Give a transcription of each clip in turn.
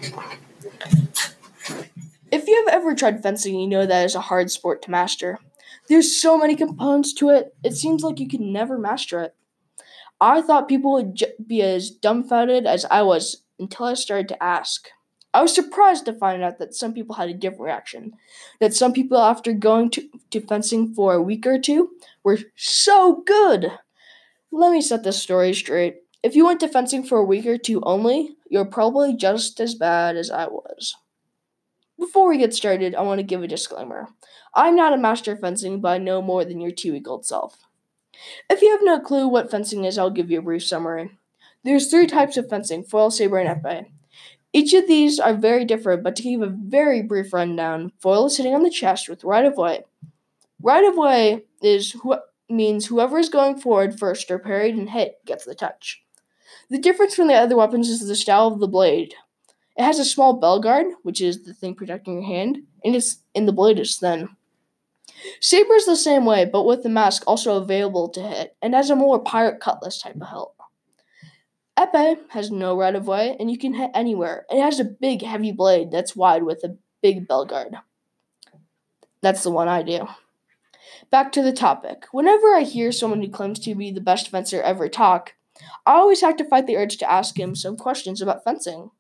If you have ever tried fencing, you know that is a hard sport to master. There's so many components to it, it seems like you can never master it. I thought people would be as dumbfounded as I was until I started to ask. I was surprised to find out that some people had a different reaction. That some people, after going to fencing for a week or two, were so good. Let me set this story straight. If you went to fencing for a week or two only, you're probably just as bad as I was. Before we get started, I want to give a disclaimer. I'm not a master of fencing, but I know more than your 2-week-old self. If you have no clue what fencing is, I'll give you a brief summary. There's 3 types of fencing: foil, saber, and épée. Each of these are very different, but to give a very brief rundown, foil is hitting on the chest with right-of-way. Right-of-way means whoever is going forward first or parried and hit gets the touch. The difference from the other weapons is the style of the blade. It has a small bell guard, which is the thing protecting your hand, and the blade is thin. Saber is the same way, but with the mask also available to hit, and has a more pirate cutlass type of hilt. Épée has no right-of-way, and you can hit anywhere. It has a big, heavy blade that's wide with a big bell guard. That's the one I do. Back to the topic. Whenever I hear someone who claims to be the best fencer ever talk, I always have to fight the urge to ask him some questions about fencing.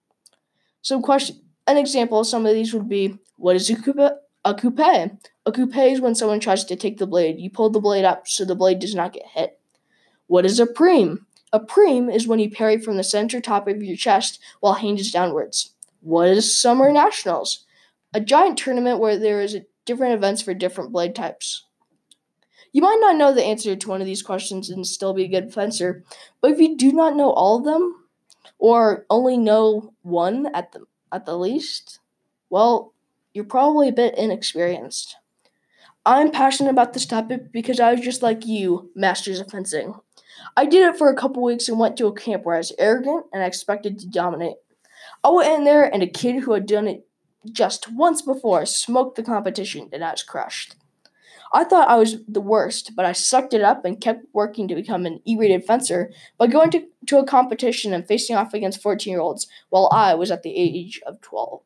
An example of some of these would be, what is a coupe? A coupe. A coupe is when someone tries to take the blade. You pull the blade up so the blade does not get hit. What is a prime? A prime is when you parry from the center top of your chest while hand is downwards. What is Summer Nationals? A giant tournament where there is different events for different blade types. You might not know the answer to one of these questions and still be a good fencer, but if you do not know all of them, or only know one at the least, well, you're probably a bit inexperienced. I'm passionate about this topic because I was just like you, masters of fencing. I did it for a couple weeks and went to a camp where I was arrogant and I expected to dominate. I went in there and a kid who had done it just once before smoked the competition and I was crushed. I thought I was the worst, but I sucked it up and kept working to become an E-rated fencer by going to a competition and facing off against 14-year-olds while I was at the age of 12.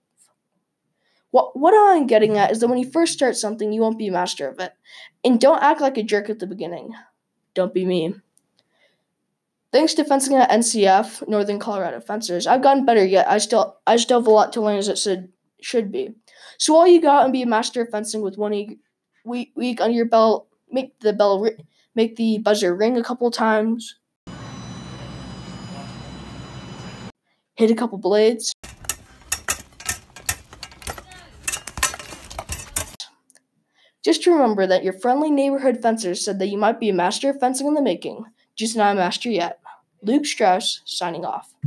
What I'm getting at is that when you first start something, you won't be a master of it. And don't act like a jerk at the beginning. Don't be me. Thanks to fencing at NCF, Northern Colorado Fencers, I've gotten better, yet I still have a lot to learn as it should be. So while you go out and be a master of fencing with 1 week under your belt, make the buzzer ring a couple times, hit a couple blades. Just remember that your friendly neighborhood fencer said that you might be a master of fencing in the making, just not a master yet. Luke Strauss, signing off.